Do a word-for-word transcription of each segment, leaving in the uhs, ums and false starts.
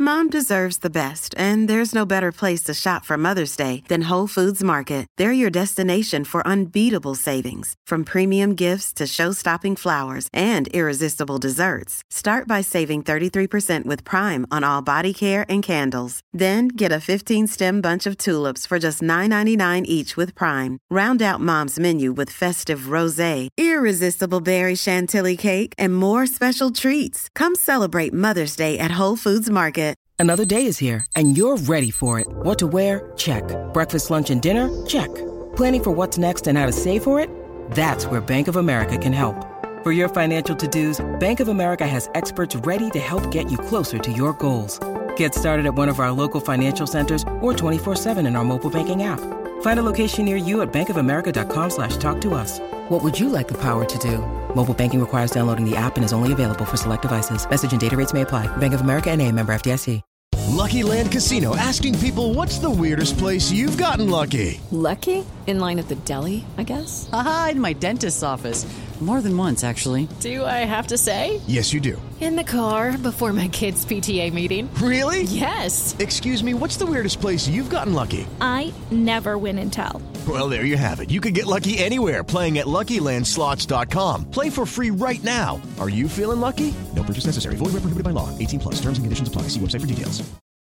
Mom deserves the best, and there's no better place to shop for Mother's Day than Whole Foods Market. They're your destination for unbeatable savings, from premium gifts to show-stopping flowers and irresistible desserts. Start by saving thirty-three percent with Prime on all body care and candles. Then get a fifteen-stem bunch of tulips for just nine ninety-nine each with Prime. Round out Mom's menu with festive rosé, irresistible berry chantilly cake, and more special treats. Come celebrate Mother's Day at Whole Foods Market. Another day is here, and you're ready for it. What to wear? Check. Breakfast, lunch, and dinner? Check. Planning for what's next and how to save for it? That's where Bank of America can help. For your financial to-dos, Bank of America has experts ready to help get you closer to your goals. Get started at one of our local financial centers or twenty-four seven in our mobile banking app. Find a location near you at bankofamerica.com slash talk to us. What would you like the power to do? Mobile banking requires downloading the app and is only available for select devices. Message and data rates may apply. Bank of America N A, member F D I C. Lucky Land Casino, asking people, what's the weirdest place you've gotten lucky? Lucky? In line at the deli, I guess? Aha, in my dentist's office. More than once, actually. Do I have to say? Yes, you do. In the car before my kids' P T A meeting. Really? Yes. Excuse me, what's the weirdest place you've gotten lucky? I never win and tell. Well, there you have it. You can get lucky anywhere, playing at Lucky Land Slots dot com. Play for free right now. Are you feeling lucky? No purchase necessary. Void where prohibited by law. eighteen plus. Terms and conditions apply. See website for details.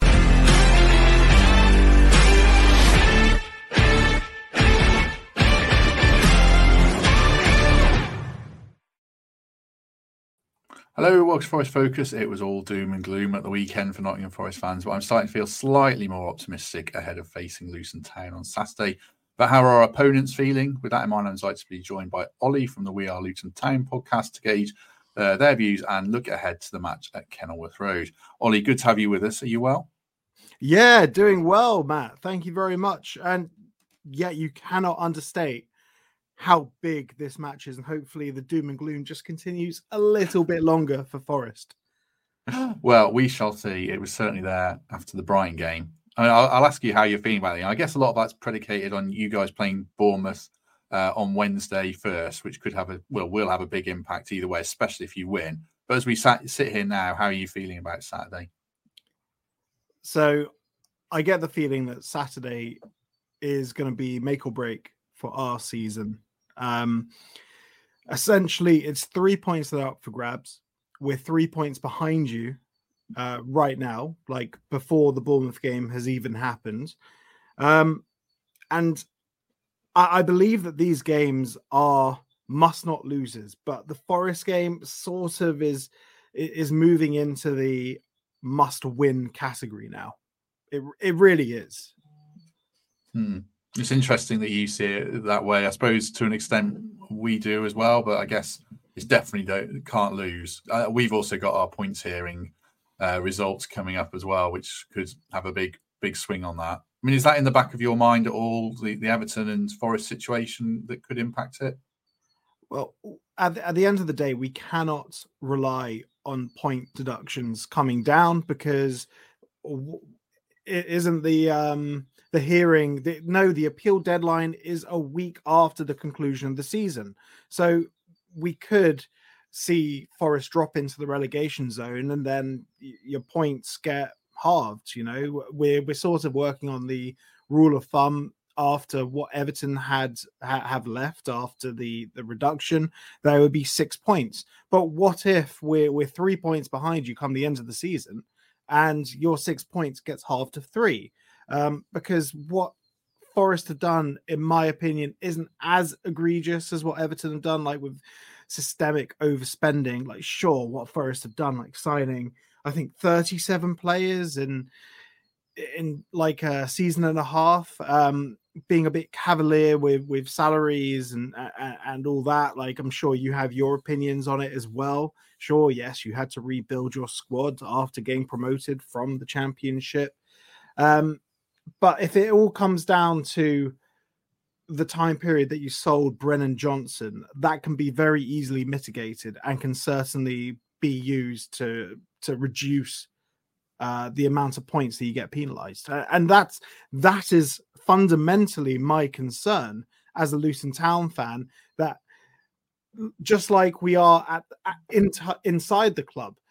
Hello, welcome to Forest Focus. It was all doom and gloom at the weekend for Nottingham Forest fans, but I'm starting to feel slightly more optimistic ahead of facing Luton Town on Saturday. But how are our opponents feeling? With that in mind, I'm excited to be joined by Ollie from the We Are Luton Town podcast to gauge uh, their views and look ahead to the match at Kenilworth Road. Ollie, good to have you with us. Are you well? Yeah, doing well, Matt. Thank you very much. And yeah, you cannot understate how big this match is, and hopefully the doom and gloom just continues a little bit longer for Forest. Well, we shall see. It was certainly there after the Brighton game. I mean, I'll, I'll ask you how you're feeling about it. I guess a lot of that's predicated on you guys playing Bournemouth uh, on Wednesday first, which could have a well, will have a big impact either way, especially if you win. But as we sat, sit here now, how are you feeling about Saturday? So, I get the feeling that Saturday is going to be make or break for our season. Um, essentially, it's three points that are up for grabs. We're three points behind you uh, right now, like before the Bournemouth game has even happened. Um, and I, I believe that these games are must not losers, but the Forest game sort of is is moving into the must win category now. It it really is. Hmm. It's interesting that you see it that way. I suppose to an extent we do as well, but I guess it's definitely don't, can't lose. Uh, we've also got our points hearing uh, results coming up as well, which could have a big, big swing on that. I mean, is that in the back of your mind at all, the, the Everton and Forest situation that could impact it? Well, at the, at the end of the day, we cannot rely on point deductions coming down because it isn't the... Um, The hearing, the, no, the appeal deadline is a week after the conclusion of the season. So we could see Forest drop into the relegation zone and then your points get halved. You know, we're, we're sort of working on the rule of thumb after what Everton had ha, have left after the, the reduction. There would be six points. But what if we're, we're three points behind you come the end of the season and your six points gets halved to three? Um, because what Forest have done, in my opinion, isn't as egregious as what Everton have done, like with systemic overspending. Like, sure, what Forest have done, like signing, I think, thirty-seven players in in like a season and a half, um, being a bit cavalier with with salaries and and, and all that. Like, I'm sure you have your opinions on it as well. Sure, yes, you had to rebuild your squad after getting promoted from the Championship. Um, But if it all comes down to the time period that you sold Brennan Johnson, that can be very easily mitigated and can certainly be used to to reduce uh, the amount of points that you get penalised. Uh, and that's that is fundamentally my concern as a Luton Town fan, that just like we are at, at in, inside the club,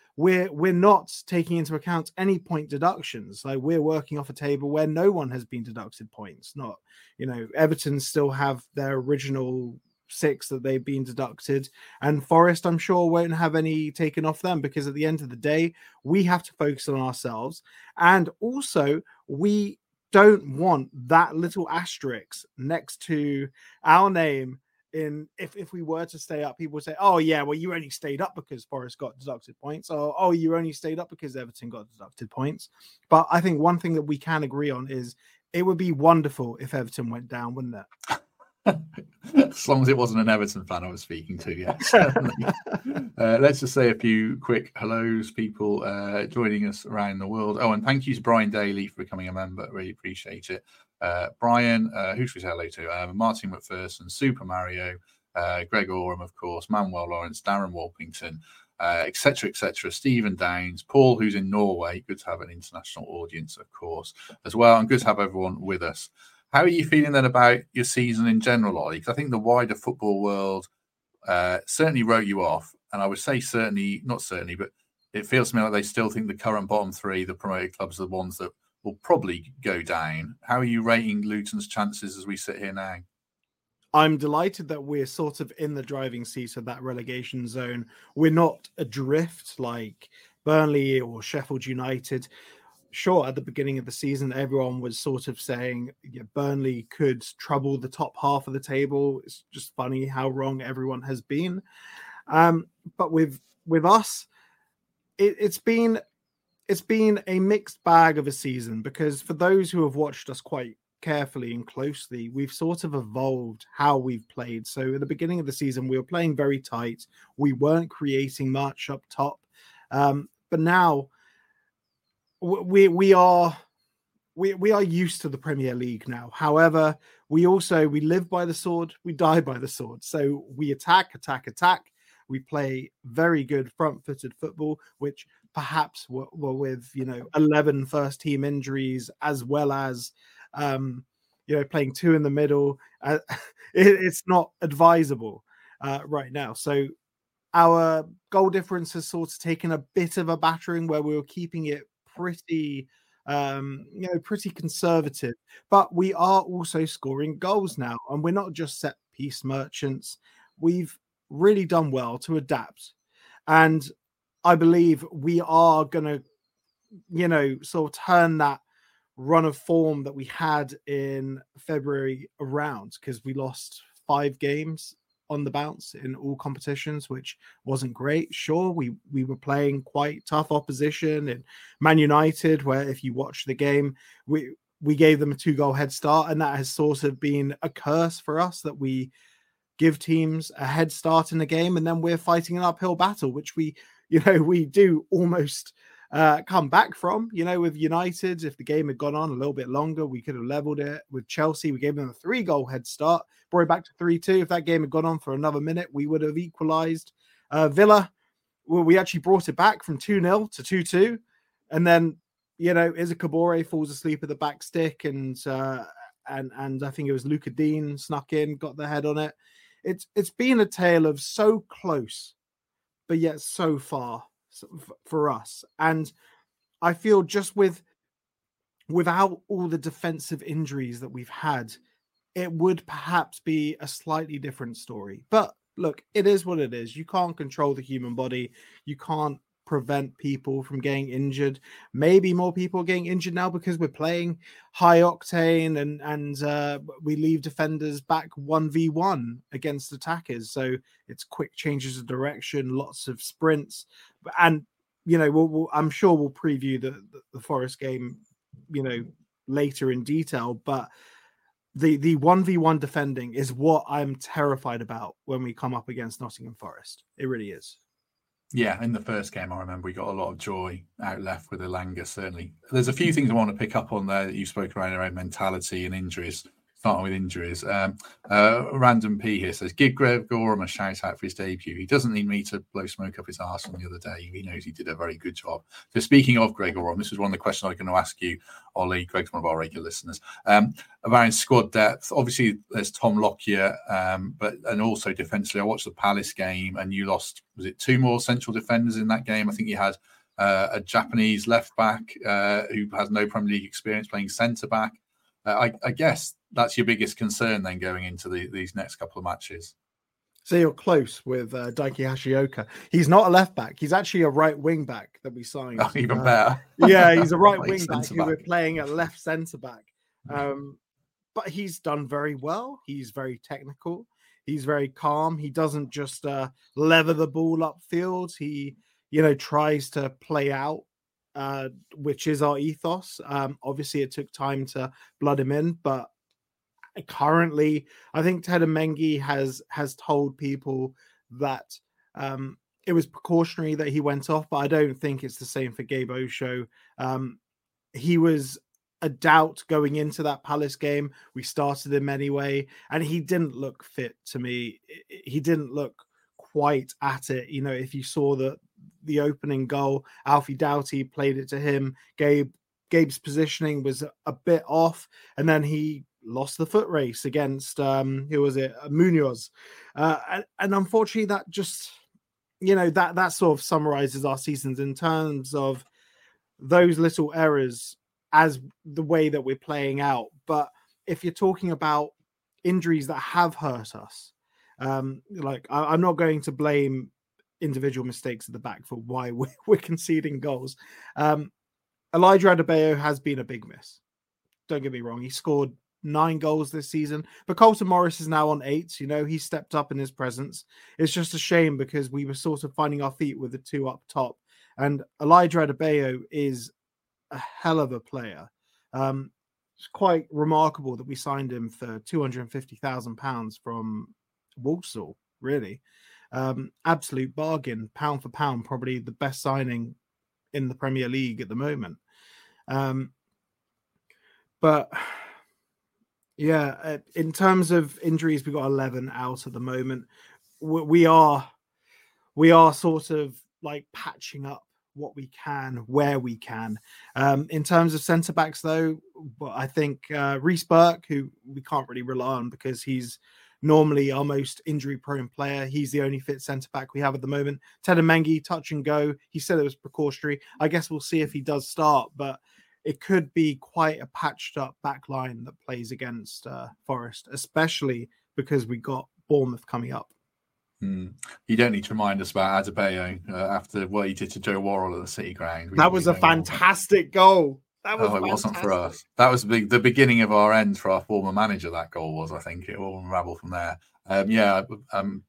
we're we're not taking into account any point deductions. Like we're working off a table where no one has been deducted points. Not, you know, Everton still have their original six that they've been deducted, and Forest, I'm sure, won't have any taken off them, because at the end of the day, we have to focus on ourselves. And also, we don't want that little asterisk next to our name. In if, if we were to stay up, people would say, oh yeah, well, you only stayed up because Forest got deducted points, or oh, you only stayed up because Everton got deducted points. But I think one thing that we can agree on is it would be wonderful if Everton went down, wouldn't it? As long as it wasn't an Everton fan I was speaking to, yes. uh, let's just say a few quick hellos, people uh, joining us around the world. Oh, and thank you to Brian Daly for becoming a member. Really appreciate it. Uh, Brian, uh, who should we say hello to? Uh, Martin McPherson, Super Mario, uh, Greg Oram, of course, Manuel Lawrence, Darren Walpington, uh, et cetera, et cetera. Stephen Downs, Paul, who's in Norway. Good to have an international audience, of course, as well. And good to have everyone with us. How are you feeling then about your season in general, Ollie? Because I think the wider football world uh, certainly wrote you off. And I would say certainly, not certainly, but it feels to me like they still think the current bottom three, the promoted clubs, are the ones that will probably go down. How are you rating Luton's chances as we sit here now? I'm delighted that we're sort of in the driving seat of that relegation zone. We're not adrift like Burnley or Sheffield United. Sure, at the beginning of the season, everyone was sort of saying yeah, Burnley could trouble the top half of the table. It's just funny how wrong everyone has been. Um, but with with us, it, it's been it's been a mixed bag of a season, because for those who have watched us quite carefully and closely, we've sort of evolved how we've played. So at the beginning of the season, we were playing very tight. We weren't creating much up top. Um, but now we we are we we are used to the Premier League now. However, we also we live by the sword, we die by the sword. So we attack, attack, attack. We play very good front-footed football, which perhaps were, were with you know eleven first team injuries, as well as um, you know playing two in the middle. Uh, it, it's not advisable uh, right now. So our goal difference has sort of taken a bit of a battering, where we were keeping it pretty um you know pretty conservative, but we are also scoring goals now, and we're not just set piece merchants. We've really done well to adapt, and I believe we are gonna you know sort of turn that run of form that we had in February around, because we lost five games on the bounce in all competitions, which wasn't great. Sure, we we were playing quite tough opposition in Man United, where if you watch the game, we we gave them a two-goal head start, and that has sort of been a curse for us, that we give teams a head start in the game, and then we're fighting an uphill battle, which we, you know, we do almost uh, come back from. You know, with United, if the game had gone on a little bit longer, we could have leveled it. With Chelsea, we gave them a three-goal head start, brought it back to three two. If that game had gone on for another minute, we would have equalised. Uh, Villa, well, we actually brought it back from two nil to two two. And then, you know, Isaac Kabore falls asleep at the back stick, and uh, and and I think it was Luca Dean snuck in, got the head on it. It's It's been a tale of so close, but yet so far for us. And I feel just with without all the defensive injuries that we've had, it would perhaps be a slightly different story. But look, it is what it is. You can't control the human body. You can't prevent people from getting injured. Maybe more people are getting injured now because we're playing high octane and and uh, we leave defenders back one v one against attackers. So it's quick changes of direction, lots of sprints. And, you know, we'll, we'll, I'm sure we'll preview the, the, the Forest game, you know, later in detail. But the the one v one defending is what I'm terrified about when we come up against Nottingham Forest. It really is. Yeah, in the first game, I remember we got a lot of joy out left with Elanga, certainly. There's a few things I want to pick up on there that you spoke around, around mentality and injuries. starting with injuries. Um, uh, Random P here says, give Greg Gorham a shout out for his debut. He doesn't need me to blow smoke up his arse on the other day. He knows he did a very good job. So speaking of Greg Gorham, this was one of the questions I was going to ask you, Ollie. Greg's one of our regular listeners. Um, about squad depth, obviously there's Tom Lockyer, um, but and also defensively, I watched the Palace game and you lost, was it two more central defenders in that game? I think you had uh, a Japanese left back uh, who has no Premier League experience playing centre back. Uh, I, I guess that's your biggest concern then going into the, these next couple of matches. So you're close with uh, Daiki Hashioka. He's not a left back. He's actually a right wing back that we signed. Oh, even uh, better. Yeah, he's a right wing back back who we're playing at left centre back. Um, but he's done very well. He's very technical. He's very calm. He doesn't just uh, lever the ball upfield. He, you know, tries to play out. Uh, which is our ethos. Um, obviously, it took time to blood him in, but currently, I think Teden Mengi has has told people that um, it was precautionary that he went off, but I don't think it's the same for Gabe Osho. Um, he was a doubt going into that Palace game. We started him anyway, and he didn't look fit to me. He didn't look quite at it. You know, if you saw the the opening goal, Alfie Doughty played it to him. Gabe Gabe's positioning was a bit off, and then he lost the foot race against um who was it Munoz, uh, and, and unfortunately that just, you know, that that sort of summarizes our seasons in terms of those little errors as the way that we're playing out. But if you're talking about injuries that have hurt us, um like I, I'm not going to blame individual mistakes at the back for why we're, we're conceding goals. Um, Elijah Adebayo has been a big miss. Don't get me wrong. He scored nine goals this season, but Colton Morris is now on eight. You know, he stepped up in his presence. It's just a shame because we were sort of finding our feet with the two up top. And Elijah Adebayo is a hell of a player. Um, it's quite remarkable that we signed him for two hundred fifty thousand pounds from Walsall, really. Um, absolute bargain, pound for pound, probably the best signing in the Premier League at the moment. Um, but yeah, in terms of injuries, we've got eleven out at the moment. We are, we are sort of like patching up what we can, where we can. Um, in terms of centre backs, though, well, I think uh, Reece Burke, who we can't really rely on because he's normally our most injury-prone player. He's the only fit centre-back we have at the moment. Teden Mengi, touch and go. He said it was precautionary. I guess we'll see if he does start, but it could be quite a patched-up back line that plays against uh, Forest, especially because we got Bournemouth coming up. Hmm. You don't need to remind us about Adebayo uh, after what he did to Joe Worrell at the City Ground. We, that was a fantastic goal. That was oh, it fantastic. wasn't for us. That was the, the beginning of our end for our former manager, that goal was, I think. It will unravel from there. Um, yeah, um,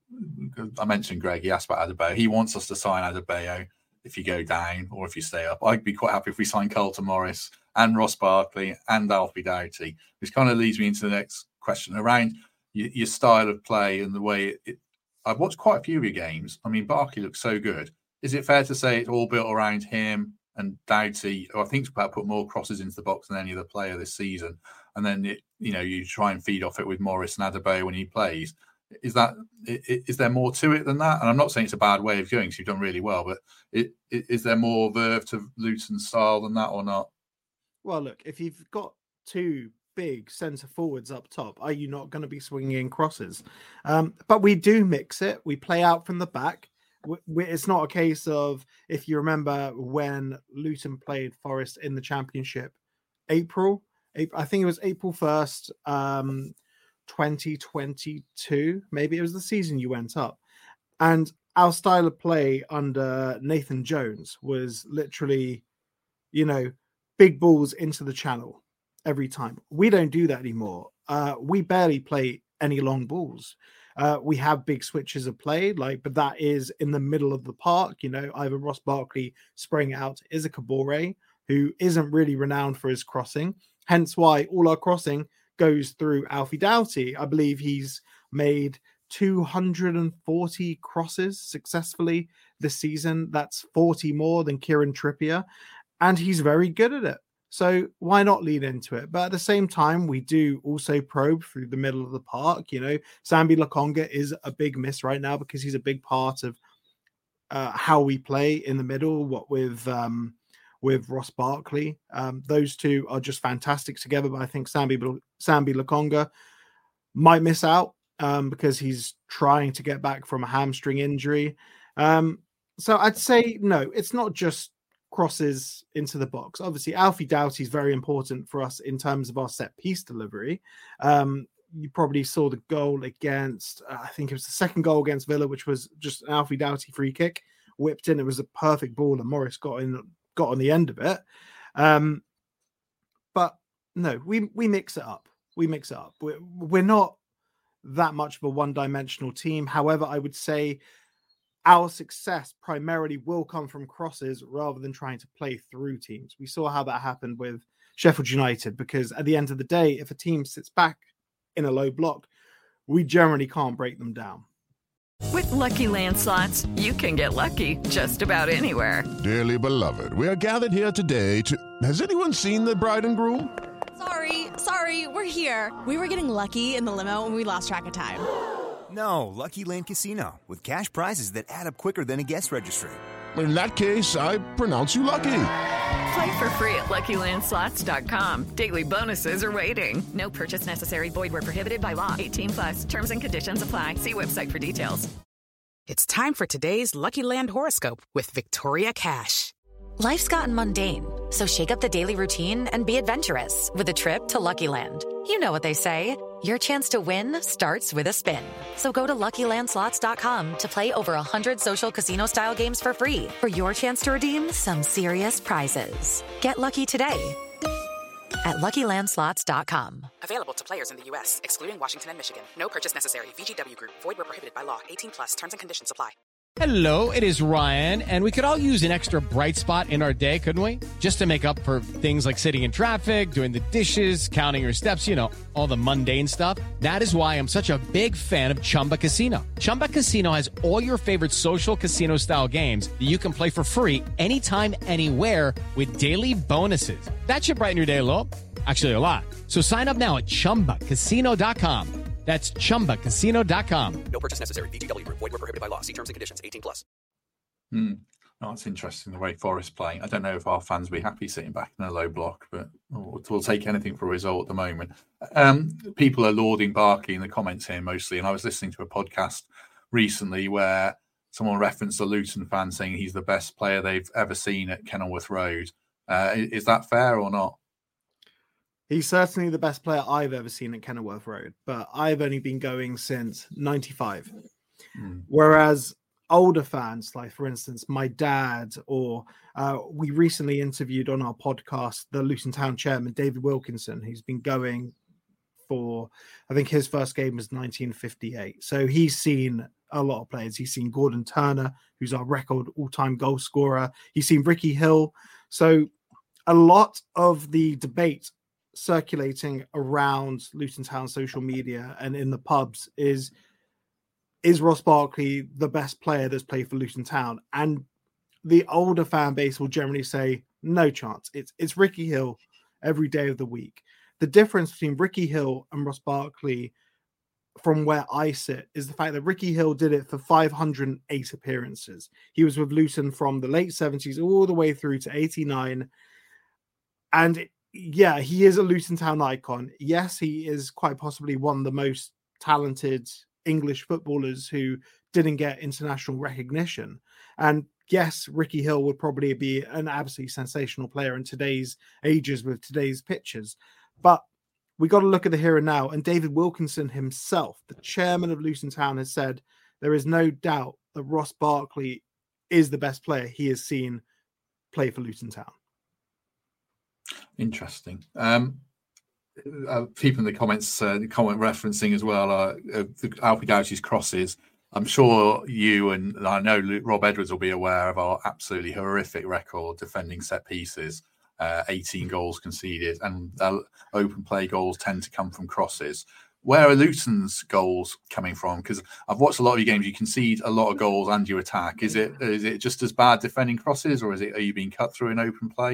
I mentioned Greg. He asked about Adebayo. He wants us to sign Adebayo if you go down or if you stay up. I'd be quite happy if we sign Colton Morris and Ross Barkley and Alfie Doughty, which kind of leads me into the next question around your, your style of play and the way it, it... I've watched quite a few of your games. I mean, Barkley looks so good. Is it fair to say it's all built around him and Doughty, who I think has put more crosses into the box than any other player this season, and then it, you know, you try and feed off it with Morris and Adebayo when he plays? Is that is there more to it than that? And I'm not saying it's a bad way of going, because you've done really well, but it, is there more verve to Luton's style than that or not? Well, look, if you've got two big centre forwards up top, are you not going to be swinging in crosses? Um, but we do mix it. We play out from the back. It's not a case of, if you remember when Luton played Forest in the Championship, April, I think it was April first, um, twenty twenty-two, maybe it was the season you went up. And our style of play under Nathan Jones was literally, you know, big balls into the channel every time. We don't do that anymore. Uh, we barely play any long balls. Uh, we have big switches of play, like, but that is in the middle of the park. You know, either Ross Barkley spraying it out to Isaac Kabore, who isn't really renowned for his crossing. Hence why all our crossing goes through Alfie Doughty. I believe he's made two hundred forty crosses successfully this season. That's forty more than Kieran Trippier, and he's very good at it. So why not lean into it? But at the same time, we do also probe through the middle of the park. You know, Sambi Lokonga is a big miss right now because he's a big part of uh, how we play in the middle. What with um, with Ross Barkley, um, those two are just fantastic together. But I think Sambi Sambi Lokonga might miss out um, because he's trying to get back from a hamstring injury. Um, so I'd say no, it's not just crosses into the box. Obviously, Alfie Doughty is very important for us in terms of our set piece delivery. Um, you probably saw the goal against, uh, I think it was the second goal against Villa, which was just an Alfie Doughty free kick, whipped in. It was a perfect ball, and Morris got in, got on the end of it. Um, but no, we we mix it up. We mix it up. We're, we're not that much of a one-dimensional team. However, I would say our success primarily will come from crosses rather than trying to play through teams. We saw how that happened with Sheffield United, because at the end of the day, if a team sits back in a low block, we generally can't break them down. With Lucky Land Slots, you can get lucky just about anywhere. Dearly beloved, we are gathered here today to... Has anyone seen the bride and groom? Sorry, sorry, we're here. We were getting lucky in the limo and we lost track of time. No, Lucky Land Casino, with cash prizes that add up quicker than a guest registry. In that case, I pronounce you lucky. Play for free at Lucky Land Slots dot com. Daily bonuses are waiting. No purchase necessary. Void where prohibited by law. eighteen plus. Terms and conditions apply. See website for details. It's time for today's Lucky Land horoscope with Victoria Cash. Life's gotten mundane, so shake up the daily routine and be adventurous with a trip to Lucky Land. You know what they say. Your chance to win starts with a spin. So go to Lucky Land Slots dot com to play over one hundred social casino-style games for free for your chance to redeem some serious prizes. Get lucky today at Lucky Land Slots dot com. Available to players in the U S, excluding Washington and Michigan. No purchase necessary. V G W Group. Void where prohibited by law. eighteen plus. Terms and conditions apply. Hello, it is Ryan, and we could all use an extra bright spot in our day, couldn't we? Just to make up for things like sitting in traffic, doing the dishes, counting your steps, you know, all the mundane stuff. That is why I'm such a big fan of Chumba Casino. Chumba Casino has all your favorite social casino-style games that you can play for free anytime, anywhere with daily bonuses. That should brighten your day a little. Actually, a lot. So sign up now at chumba casino dot com. That's chumba casino dot com. No purchase necessary. V G W Group. Void where prohibited by law. See terms and conditions. eighteen plus. Hmm. Oh, that's interesting, the way Forest playing. I don't know if our fans will be happy sitting back in a low block, but we'll, we'll take anything for a result at the moment. Um, people are lauding Barkley in the comments here mostly, and I was listening to a podcast recently where someone referenced a Luton fan saying he's the best player they've ever seen at Kenilworth Road. Uh, is that fair or not? He's certainly the best player I've ever seen at Kenilworth Road, but I've only been going since ninety-five. Mm. Whereas older fans, like for instance, my dad, or uh, we recently interviewed on our podcast the Luton Town chairman, David Wilkinson, who's been going for, I think his first game was nineteen fifty-eight. So he's seen a lot of players. He's seen Gordon Turner, who's our record all-time goal scorer. He's seen Ricky Hill. So a lot of the debate circulating around Luton Town social media and in the pubs is is Ross Barkley the best player that's played for Luton Town? And the older fan base will generally say no chance. It's it's Ricky Hill every day of the week. The difference between Ricky Hill and Ross Barkley, from where I sit, is the fact that Ricky Hill did it for five hundred eight appearances. He was with Luton from the late seventies all the way through to eighty-nine, and it, yeah, he is a Luton Town icon. Yes, he is quite possibly one of the most talented English footballers who didn't get international recognition. And yes, Ricky Hill would probably be an absolutely sensational player in today's ages with today's pitches. But we got to look at the here and now. And David Wilkinson himself, the chairman of Luton Town, has said there is no doubt that Ross Barkley is the best player he has seen play for Luton Town. Interesting. Um, uh, people in the comments, uh, the comment referencing as well, uh, uh, Alfie Doughty's crosses. I'm sure you and I know Rob Edwards will be aware of our absolutely horrific record defending set pieces. Uh, eighteen goals conceded, and uh, open play goals tend to come from crosses. Where are Luton's goals coming from? Because I've watched a lot of your games. You concede a lot of goals and you attack. Is it is it just as bad defending crosses, or is it are you being cut through in open play? What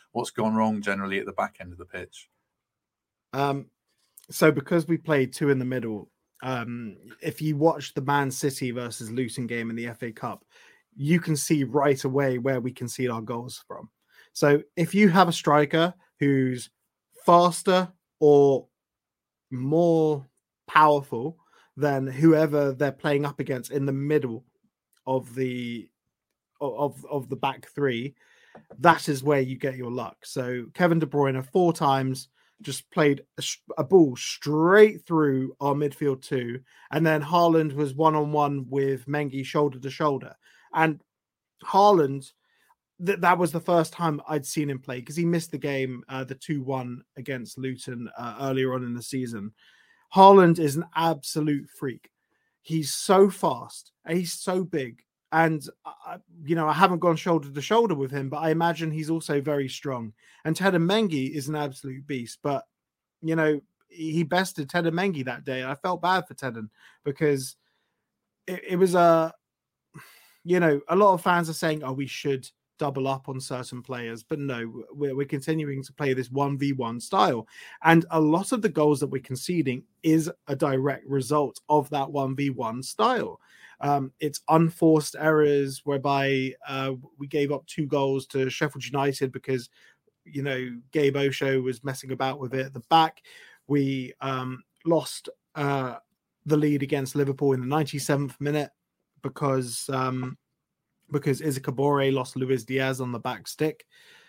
what's gone wrong generally at the back end of the pitch? Um, so because we played two in the middle, um, if you watch the Man City versus Luton game in the F A Cup, you can see right away where we concede our goals from. So if you have a striker who's faster or more powerful than whoever they're playing up against in the middle of the of of the back three, that is where you get your luck. So Kevin De Bruyne four times just played a, a ball straight through our midfield two, and then Haaland was one on one with Mengi shoulder to shoulder, and Haaland, th- that was the first time I'd seen him play because he missed the game, uh, the two one against Luton uh, earlier on in the season. Haaland is an absolute freak. He's so fast and he's so big. And, uh, you know, I haven't gone shoulder to shoulder with him, but I imagine he's also very strong. And Teden Mengi is an absolute beast. But, you know, he bested Teden Mengi that day. I felt bad for Teden because it, it was a, you know, a lot of fans are saying, oh, we should double up on certain players. But no, we're, we're continuing to play this one v one style. And a lot of the goals that we're conceding is a direct result of that one v one style. Um, it's unforced errors whereby uh, we gave up two goals to Sheffield United because, you know, Gabe Osho was messing about with it at the back. We um, lost uh, the lead against Liverpool in the ninety-seventh minute because um, because Isaac Kabore lost Luis Diaz on the back stick.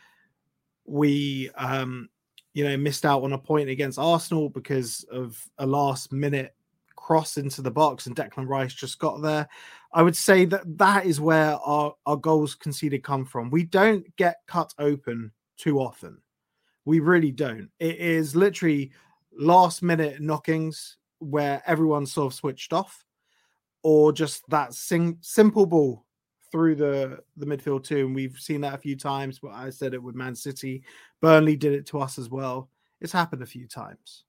We, um, you know, missed out on a point against Arsenal because of a last minute cross into the box and Declan Rice just got there. I would say that that is where our, our goals conceded come from. We don't get cut open too often. We really don't. It is literally last minute knockings where everyone's sort of switched off, or just that sing, simple ball through the, the midfield too. And we've seen that a few times, but I said it with Man City. Burnley did it to us as well. It's happened a few times.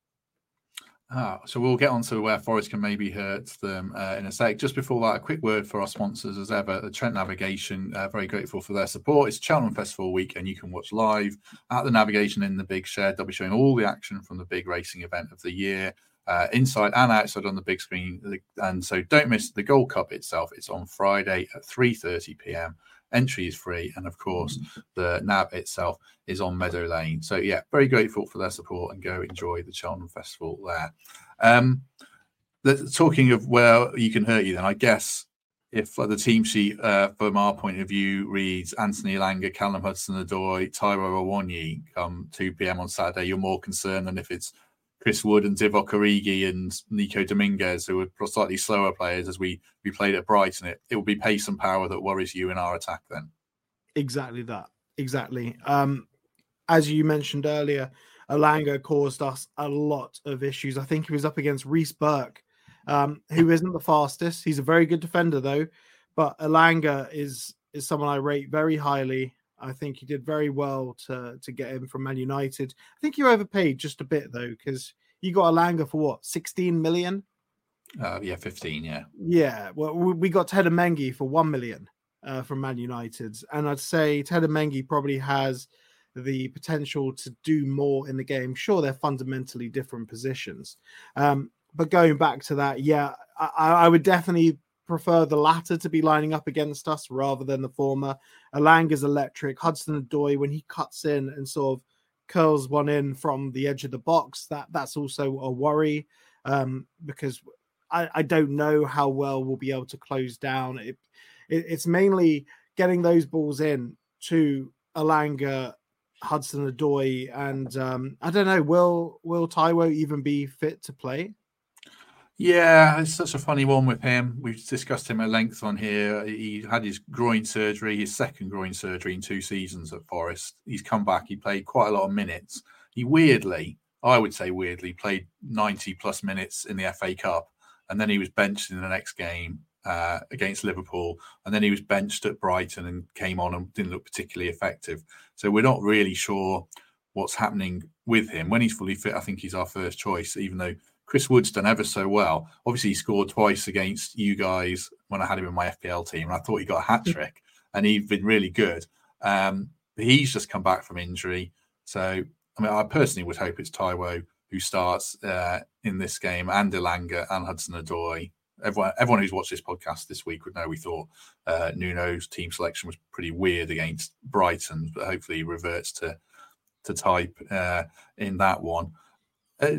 Ah, so we'll get on to where Forest can maybe hurt them uh, in a sec. Just before that, a quick word for our sponsors as ever, the Trent Navigation. Uh, very grateful for their support. It's Cheltenham Festival week and you can watch live at the Navigation in the big shed. They'll be showing all the action from the big racing event of the year, uh, inside and outside on the big screen. And so don't miss the Gold Cup itself. It's on Friday at three thirty p.m. Entry is free. And of course, the Nav itself is on Meadow Lane. So yeah, very grateful for their support and go enjoy the Cheltenham Festival there. Um, the, talking of where you can hurt you then, I guess if uh, the team sheet uh, from our point of view reads Anthony Elanga, Callum Hudson-Odoi, Taiwo Awoniyi come two p.m. on Saturday, you're more concerned than if it's Chris Wood and Divock Origi and Nico Dominguez, who are slightly slower players as we, we played at Brighton. It, it will be pace and power that worries you in our attack then. Exactly that. Exactly. Um, as you mentioned earlier, Elanga caused us a lot of issues. I think he was up against Reece Burke, um, who isn't the fastest. He's a very good defender, though. But Elanga is is someone I rate very highly. I think he did very well to, to get him from Man United. I think you overpaid just a bit, though, because you got Elanga for what, sixteen million? Uh, yeah, fifteen, yeah. Yeah, well, we got Teden Mengi for one million uh, from Man United. And I'd say Teden Mengi probably has the potential to do more in the game. Sure, they're fundamentally different positions. Um, but going back to that, yeah, I, I would definitely prefer the latter to be lining up against us rather than the former. Elanga's electric. Hudson-Odoi, when he cuts in and sort of curls one in from the edge of the box, that that's also a worry um, because I, I don't know how well we'll be able to close down. It, it, it's mainly getting those balls in to Elanga, Hudson-Odoi, and um, I don't know, will will Taiwo even be fit to play? Yeah, it's such a funny one with him. We've discussed him at length on here. He had his groin surgery, his second groin surgery in two seasons at Forest. He's come back. He played quite a lot of minutes. He weirdly, I would say weirdly, played ninety plus minutes in the F A Cup. And then he was benched in the next game uh, against Liverpool. And then he was benched at Brighton and came on and didn't look particularly effective. So we're not really sure what's happening with him. When he's fully fit, I think he's our first choice, even though Chris Wood's done ever so well. Obviously, he scored twice against you guys when I had him in my F P L team, and I thought he got a hat trick, and he'd been really good. Um, he's just come back from injury. So, I mean, I personally would hope it's Taiwo who starts uh, in this game, and Elanga and Hudson-Odoi. Everyone, everyone who's watched this podcast this week would know we thought uh, Nuno's team selection was pretty weird against Brighton, but hopefully he reverts to to type uh, in that one. Uh,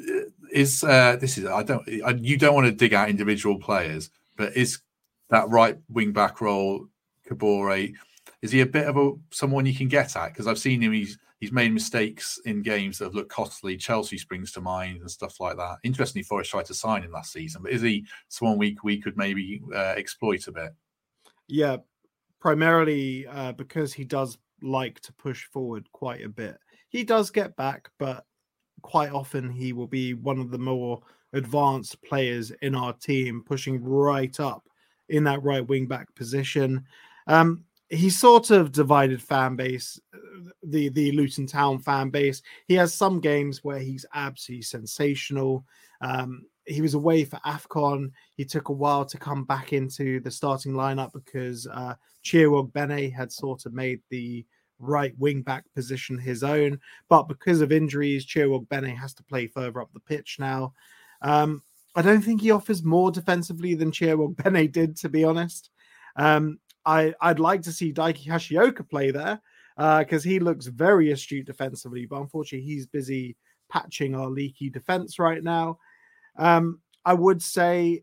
is uh, this is I don't I, you don't want to dig out individual players, but is that right wing back role, Kabore, is he a bit of a someone you can get at? Because I've seen him, he's he's made mistakes in games that have looked costly. Chelsea springs to mind and stuff like that. Interestingly, Forest tried to sign him last season, but is he someone we, we could maybe uh, exploit a bit? Yeah, primarily uh, because he does like to push forward quite a bit. He does get back, but quite often he will be one of the more advanced players in our team, pushing right up in that right wing back position. Um, He's sort of divided fan base, the, the Luton Town fan base. He has some games where he's absolutely sensational. Um, he was away for AFCON. He took a while to come back into the starting lineup because uh, Chirag Bene had sort of made the right wing back position his own. But because of injuries, Chirag Bene has to play further up the pitch now. Um, I don't think he offers more defensively than Chirag Bene did, to be honest. Um, I, I'd like to see Daiki Hashioka play there because uh, he looks very astute defensively, but unfortunately he's busy patching our leaky defense right now. Um, I would say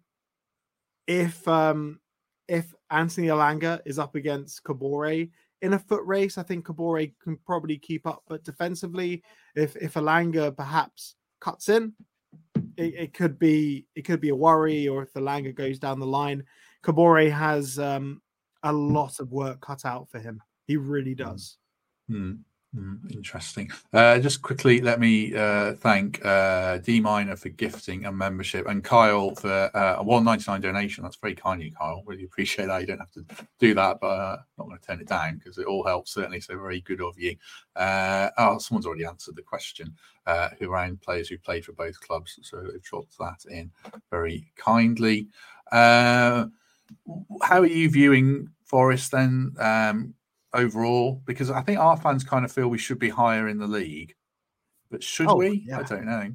if um, if Anthony Elanga is up against Kabore in a foot race, I think Kabore can probably keep up, but defensively, if if Elanga perhaps cuts in, it, it could be it could be a worry, or if Elanga goes down the line, Kabore has um, a lot of work cut out for him. He really does. Mm, mm, interesting. Uh, just quickly, let me uh, thank uh, D Miner for gifting a membership and Kyle for uh, a one ninety-nine donation. That's very kind of you, Kyle. Really appreciate that. You don't have to do that, but uh, not going to turn it down because it all helps, certainly. So very good of you. Uh, oh, someone's already answered the question. Uh, who around players who played for both clubs? So they've dropped that in very kindly. Uh, how are you viewing Forest then um, overall? Because I think our fans kind of feel we should be higher in the league, but should oh, we? Yeah. I don't know.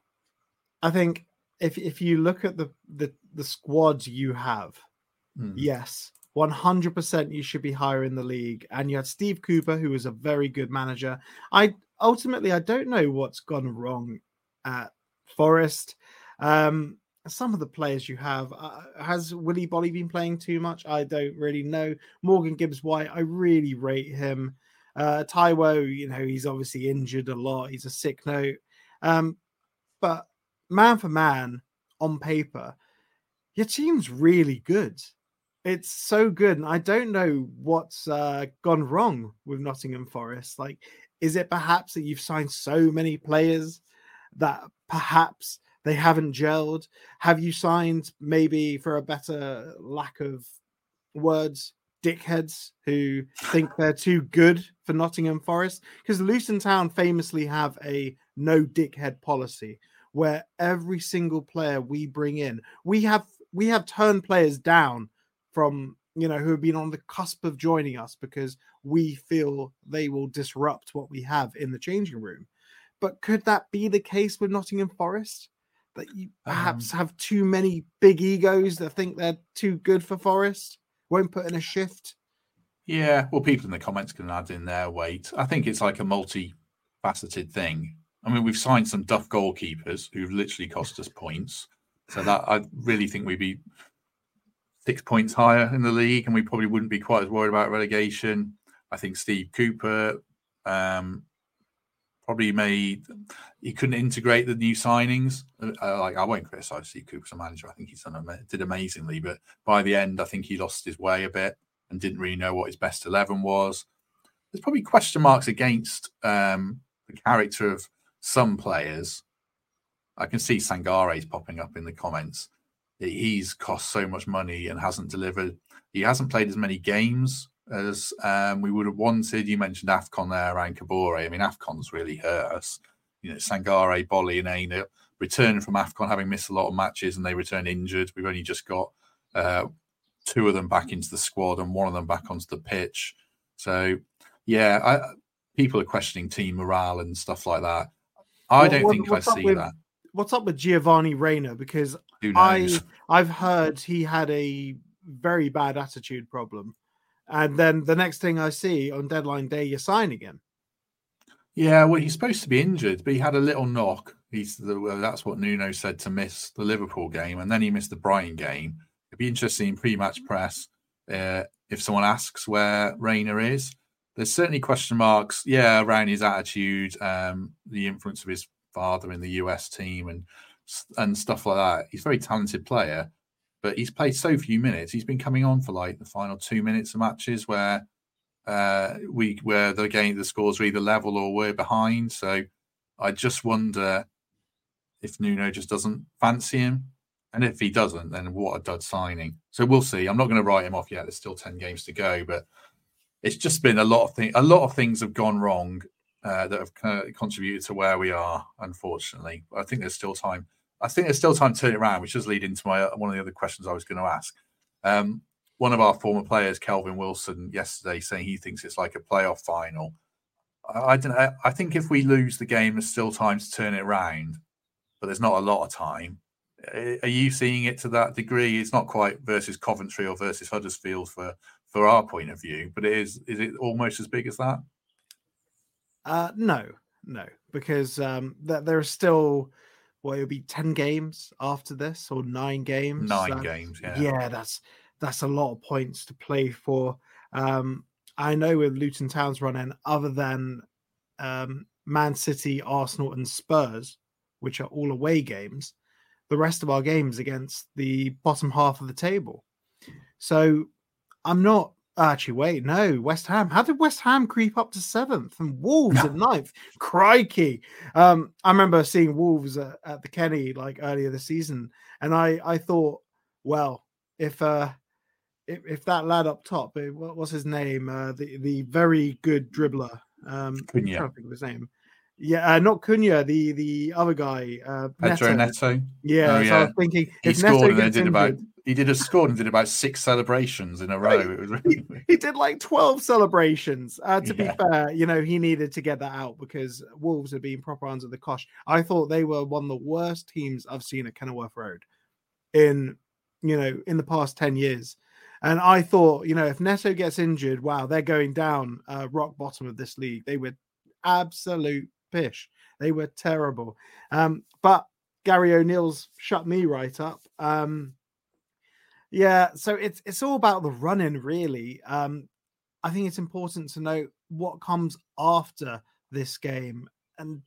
I think if if you look at the the, the squads you have, mm. yes, one hundred percent you should be higher in the league. And you had Steve Cooper, who was a very good manager. I ultimately I don't know what's gone wrong at Forest. Um, Some of the players you have, uh, has Willy Bolly been playing too much? I don't really know. Morgan Gibbs-White, I really rate him. Uh, Taiwo, you know, he's obviously injured a lot. He's a sick note. Um, but man for man, on paper, your team's really good. It's so good. And I don't know what's uh, gone wrong with Nottingham Forest. Like, is it perhaps that you've signed so many players that perhaps they haven't gelled? Have you signed, maybe for a better lack of words, dickheads who think they're too good for Nottingham Forest? Because Luton Town famously have a no dickhead policy where every single player we bring in, we have we have turned players down from, you know, who have been on the cusp of joining us because we feel they will disrupt what we have in the changing room. But could that be the case with Nottingham Forest? That you perhaps um, have too many big egos that think they're too good for Forest, won't put in a shift? Yeah, well, people in the comments can add in their weight. I think it's like a multi-faceted thing. I mean, we've signed some duff goalkeepers who've literally cost us points. So that I really think we'd be six points higher in the league and we probably wouldn't be quite as worried about relegation. I think Steve Cooper um, probably made... He couldn't integrate the new signings. Uh, like I won't criticize Steve Cooper as a manager. I think he's done did amazingly, but by the end, I think he lost his way a bit and didn't really know what his best eleven was. There's probably question marks against um, the character of some players. I can see Sangare's popping up in the comments. He's cost so much money and hasn't delivered. He hasn't played as many games as um, we would have wanted. You mentioned AFCON there around Kabore. I mean, AFCON's really hurt us. You know, Sangare, Bolly and Aina returned from AFCON having missed a lot of matches and they returned injured. We've only just got uh, two of them back into the squad and one of them back onto the pitch. So Yeah, I, people are questioning team morale and stuff like that. I What- don't what- think I what's up see with- that. What's up with Giovanni Reina? Because Who I knows? I've heard he had a very bad attitude problem, and then the next thing I see on deadline day, you're signing him. Yeah, well, he's supposed to be injured, but he had a little knock. He's the, well, that's what Nuno said to miss the Liverpool game, and then he missed the Brighton game. It'd be interesting in pre-match press uh, if someone asks where Reina is. There's certainly question marks, yeah, around his attitude, um, the influence of his father in the U S team, and and stuff like that. He's a very talented player, but he's played so few minutes. He's been coming on for like the final two minutes of matches where uh, we where the game the scores are either level or we're behind. So I just wonder if Nuno just doesn't fancy him, and if he doesn't, then what a dud signing. So we'll see. I'm not going to write him off yet. There's still ten games to go, but it's just been a lot of things. A lot of things have gone wrong uh, that have uh, contributed to where we are. Unfortunately, I think there's still time. I think there's still time to turn it around, which does lead into my one of the other questions I was going to ask. Um, one of our former players, Kelvin Wilson, yesterday saying he thinks it's like a playoff final. I, I don't know. I think if we lose the game, there's still time to turn it around, but there's not a lot of time. Are you seeing it to that degree? It's not quite versus Coventry or versus Huddersfield for, for our point of view, but it is. Is it almost as big as that? Uh, no, no, because um, th- there are still, well, it'll be ten games after this, or nine games. Nine That's- games, yeah. yeah, that's that's a lot of points to play for. Um, I know with Luton Town's running, other than um, Man City, Arsenal, and Spurs, which are all away games, the rest of our games against the bottom half of the table. So I'm not actually wait, no, West Ham. How did West Ham creep up to seventh and Wolves at ninth? Crikey. Um, I remember seeing Wolves at, at the Kenny like earlier this season, and I I thought, well, if uh if, if that lad up top, eh, what, what's his name? Uh, the the very good dribbler. Um, I'm Cunha. trying to think of his name. Yeah, uh, not Cunha, the the other guy, uh, Pedro Neto. Neto. Yeah, Oh, so I was thinking he if Neto scored and then gets did about injured- he did a score and did about six celebrations in a row. It was really he did like twelve celebrations. Uh, to Yeah. be fair, you know, he needed to get that out because Wolves are being proper under the cosh. I thought they were one of the worst teams I've seen at Kenilworth Road in, you know, in the past ten years. And I thought, you know, if Neto gets injured, wow, they're going down uh, rock bottom of this league. They were absolute pish. They were terrible. Um, but Gary O'Neill's shut me right up. Um, yeah, so it's it's all about the running, really. Um, I think it's important to note what comes after this game. And,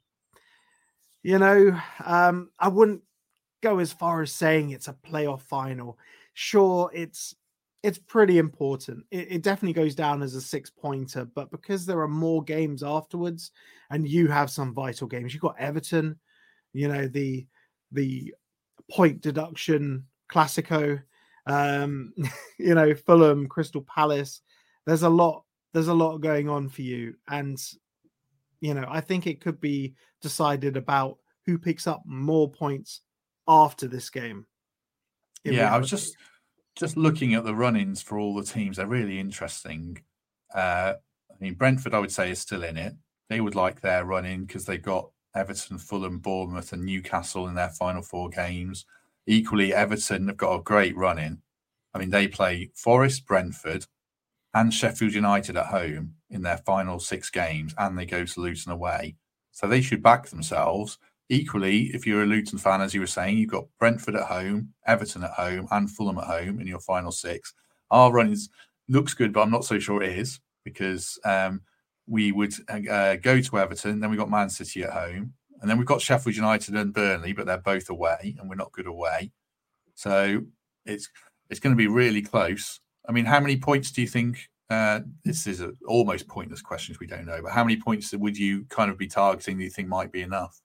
you know, um, I wouldn't go as far as saying it's a playoff final. Sure, it's it's pretty important. It, it definitely goes down as a six pointer, but because there are more games afterwards, and you have some vital games, you've got Everton, you know, the the point deduction Classico, um, you know, Fulham, Crystal Palace. There's a lot. There's a lot going on for you, and you know, I think it could be decided about who picks up more points after this game. in Yeah, I was reality. just just looking at the run-ins for all the teams. They're really interesting. Uh, I mean, Brentford, I would say, is still in it. They would like their run-in because they've got Everton, Fulham, Bournemouth, and Newcastle in their final four games. Equally, Everton have got a great run-in. I mean, they play Forest, Brentford, and Sheffield United at home in their final six games, and they go to Luton away. So they should back themselves. Equally, if you're a Luton fan, as you were saying, you've got Brentford at home, Everton at home, and Fulham at home in your final six. Our run is, looks good, but I'm not so sure it is because um, we would uh, go to Everton, then we've got Man City at home, and then we've got Sheffield United and Burnley, but they're both away, and we're not good away. So it's it's going to be really close. I mean, how many points do you think? Uh, this is an almost pointless question if we don't know, but how many points would you kind of be targeting that you think might be enough?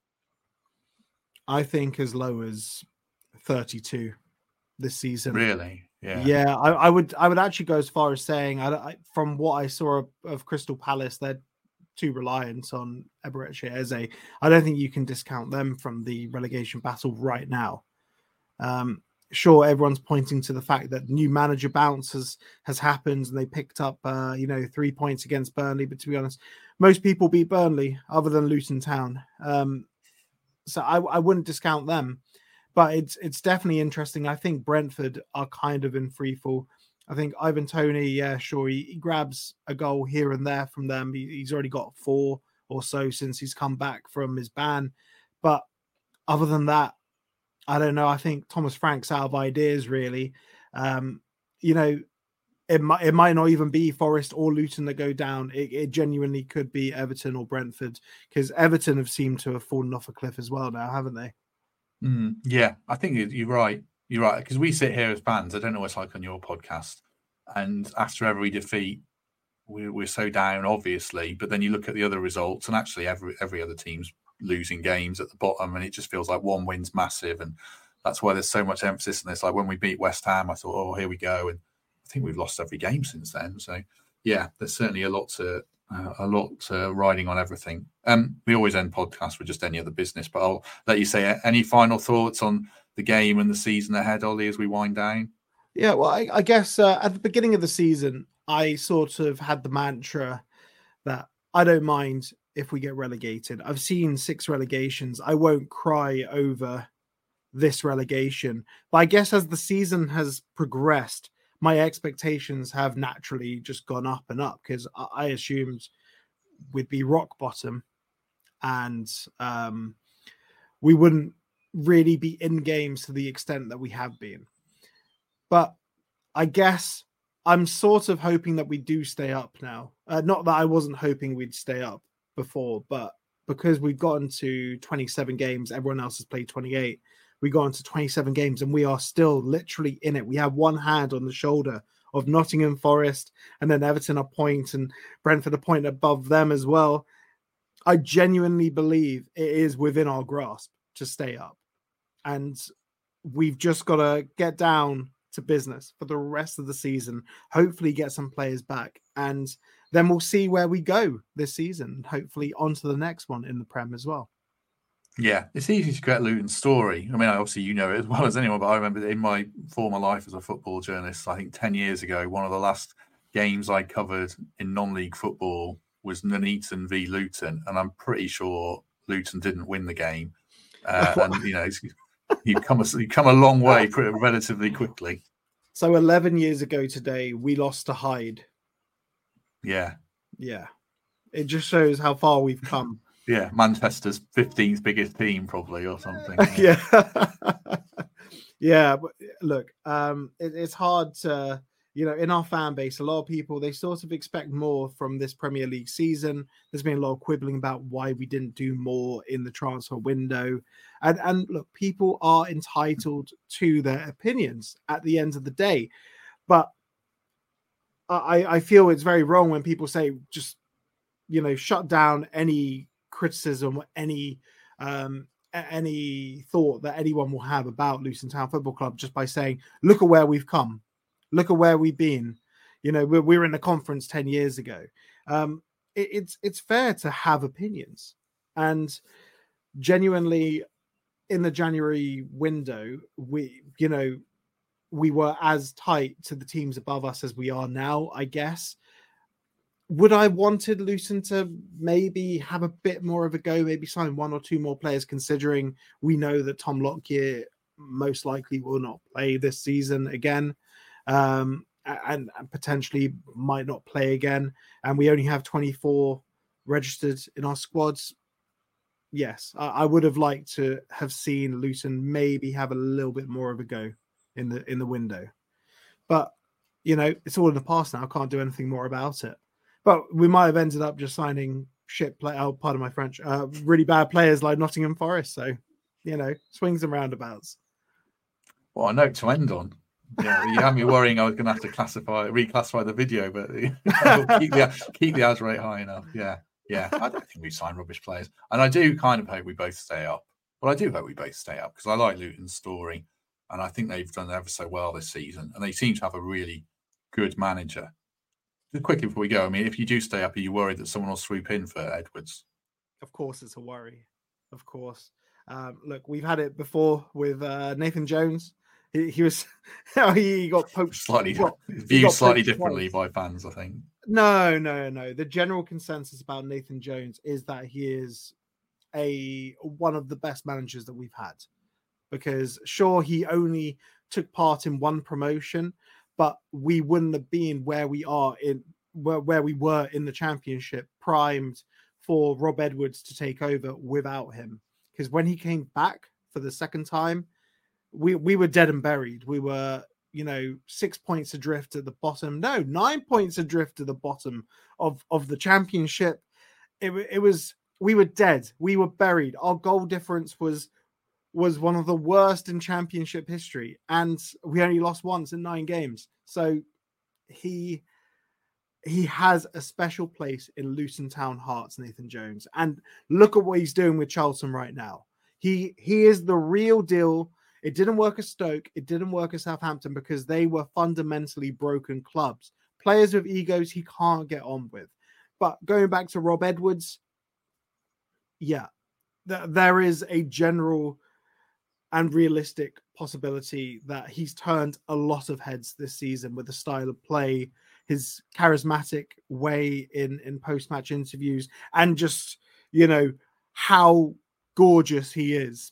I think as low as thirty-two this season. Really? Yeah. Yeah, I, I would. I would actually go as far as saying, I, I, from what I saw of, of Crystal Palace, they're too reliant on Eberechi Eze. I don't think you can discount them from the relegation battle right now. Um, sure, everyone's pointing to the fact that new manager bounce has, has happened and they picked up, uh, you know, three points against Burnley. But to be honest, most people beat Burnley other than Luton Town. Um, so I, I wouldn't discount them. But it's it's definitely interesting. I think Brentford are kind of in free fall. I think Ivan Toney, yeah, sure, he, he grabs a goal here and there from them. He, he's already got four or so since he's come back from his ban. But other than that, I don't know. I think Thomas Frank's out of ideas, really. Um, you know, it might it might not even be Forest or Luton that go down. It, it genuinely could be Everton or Brentford, because Everton have seemed to have fallen off a cliff as well now, haven't they? Mm, yeah, I think you're right. You're right, because we sit here as fans. I don't know what it's like on your podcast. And after every defeat, we're, we're so down, obviously. But then you look at the other results, and actually every every other team's losing games at the bottom, and it just feels like one win's massive. And that's why there's so much emphasis on this. Like when we beat West Ham, I thought, oh, here we go. And I think we've lost every game since then. So, yeah, there's certainly a lot to uh, a lot uh, riding on everything. Um, we always end podcasts with just any other business, but I'll let you say any final thoughts on the game and the season ahead, Ollie, as we wind down. Yeah, well, I, I guess uh, at the beginning of the season, I sort of had the mantra that I don't mind if we get relegated. I've seen six relegations. I won't cry over this relegation. But I guess as the season has progressed, my expectations have naturally just gone up and up, because I assumed we'd be rock bottom and um, we wouldn't really be in games to the extent that we have been. But I guess I'm sort of hoping that we do stay up now. Uh, not that I wasn't hoping we'd stay up before, but because we've gotten to twenty-seven games, everyone else has played twenty-eight. We got into twenty-seven games and we are still literally in it. We have one hand on the shoulder of Nottingham Forest, and then Everton a point and Brentford a point above them as well. I genuinely believe it is within our grasp to stay up. And we've just got to get down to business for the rest of the season, hopefully get some players back, and then we'll see where we go this season, hopefully on to the next one in the Prem as well. Yeah, it's easy to get Luton's story. I mean, obviously you know it as well as anyone, but I remember in my former life as a football journalist, I think ten years ago, one of the last games I covered in non-league football was Nuneaton v Luton, and I'm pretty sure Luton didn't win the game. Uh, and, you know, you've come, a, you've come a long way pretty, relatively quickly. So eleven years ago today, we lost to Hyde. Yeah. Yeah. It just shows how far we've come. Yeah, Manchester's fifteenth biggest team, probably, or something. Yeah, yeah. But look, um, it, it's hard to, you know, in our fan base, a lot of people, they sort of expect more from this Premier League season. There's been a lot of quibbling about why we didn't do more in the transfer window, and and look, people are entitled to their opinions at the end of the day, but I I feel it's very wrong when people say just, you know, shut down any criticism, any um, any thought that anyone will have about Luton Town Football Club just by saying, look at where we've come, look at where we've been. You know, we're, we were in the conference ten years ago. Um, it, it's it's fair to have opinions, and genuinely in the January window, we you know we were as tight to the teams above us as we are now, I guess. Would I wanted Luton to maybe have a bit more of a go, maybe sign one or two more players, considering we know that Tom Lockyer most likely will not play this season again, um, and, and potentially might not play again, and we only have twenty-four registered in our squads? Yes, I, I would have liked to have seen Luton maybe have a little bit more of a go in the in the window. But, you know, it's all in the past now. I can't do anything more about it. But we might have ended up just signing shit play. Oh, pardon my French. Uh, really bad players like Nottingham Forest. So, you know, swings and roundabouts. Well, a note to end on. Yeah, you had me worrying I was going to have to classify, reclassify the video, but we'll keep the keep the ads rate high enough. Yeah, yeah. I don't think we sign rubbish players, and I do kind of hope we both stay up. Well, I do hope we both stay up because I like Luton's story, and I think they've done ever so well this season, and they seem to have a really good manager. Quickly before we go, I mean, if you do stay up, are you worried that someone will swoop in for Edwards? Of course, it's a worry. Of course. Um, look, we've had it before with uh, Nathan Jones. He, he was he got poached slightly he got, viewed got slightly poached differently twice. by fans, I think. No, no, no. The general consensus about Nathan Jones is that he is a one of the best managers that we've had. Because sure, he only took part in one promotion, but we wouldn't have been where we are in where, where we were in the championship, primed for Rob Edwards to take over without him. Because when he came back for the second time, we we were dead and buried. We were, you know, six points adrift at the bottom. No, nine points adrift at the bottom of, of the championship. It, it was, we were dead. We were buried. Our goal difference was was one of the worst in championship history. And we only lost once in nine games. So he he has a special place in Luton Town hearts, Nathan Jones. And look at what he's doing with Charlton right now. He he is the real deal. It didn't work at Stoke. It didn't work at Southampton because they were fundamentally broken clubs. Players with egos he can't get on with. But going back to Rob Edwards, yeah, th- there is a general and realistic possibility that he's turned a lot of heads this season with the style of play, his charismatic way in, in post-match interviews, and just, you know, how gorgeous he is.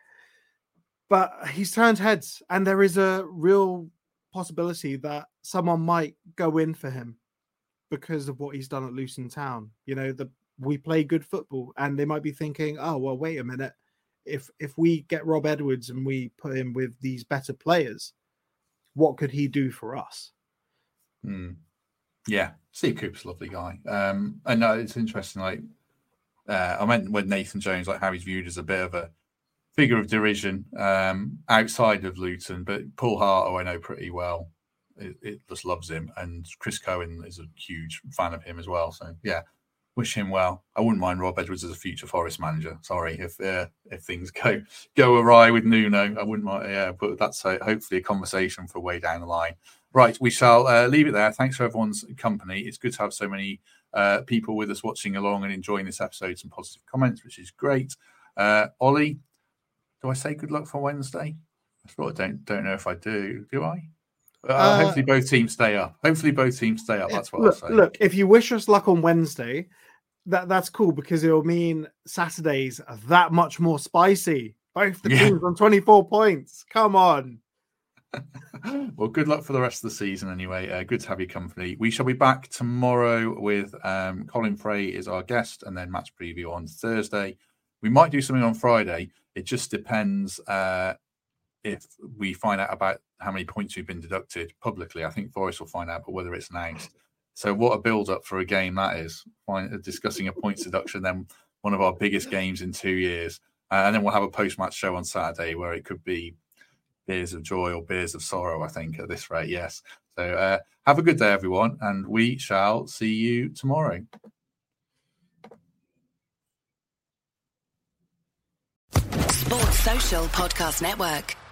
But he's turned heads, and there is a real possibility that someone might go in for him because of what he's done at Luton Town. You know, the we play good football, and they might be thinking, oh, well, wait a minute. If if we get Rob Edwards and we put him with these better players, what could he do for us? Mm. Yeah, Steve Cooper's a lovely guy. Um, and no, it's interesting. Like uh, I meant with Nathan Jones, like how he's viewed as a bit of a figure of derision um, outside of Luton, but Paul Hart, who I know pretty well, it, it just loves him, and Chris Cohen is a huge fan of him as well. So yeah. Wish him well. I wouldn't mind Rob Edwards as a future Forest manager. Sorry if uh, if things go go awry with Nuno. I wouldn't mind. Yeah, but that's a, hopefully a conversation for way down the line. Right, we shall uh, leave it there. Thanks for everyone's company. It's good to have so many uh, people with us watching along and enjoying this episode. Some positive comments, which is great. Uh, Ollie, do I say good luck for Wednesday? I thought I don't don't know if I do. Do I? Uh, uh, hopefully both teams stay up. Hopefully both teams stay up. That's what look, I'll say. Look, if you wish us luck on Wednesday, that that's cool because it'll mean Saturdays are that much more spicy. Both the Yeah. teams on twenty-four points. Come on. Well, good luck for the rest of the season anyway. Uh, good to have your company. We shall be back tomorrow with um, Colin Frey is our guest, and then match preview on Thursday. We might do something on Friday. It just depends uh, if we find out about how many points we've been deducted publicly. I think Forest will find out, but whether it's announced. So what a build-up for a game that is. Find, discussing a points deduction, then one of our biggest games in two years. Uh, and then we'll have a post-match show on Saturday where it could be beers of joy or beers of sorrow, I think, at this rate, yes. So uh, have a good day, everyone, and we shall see you tomorrow. Sports Social Podcast Network.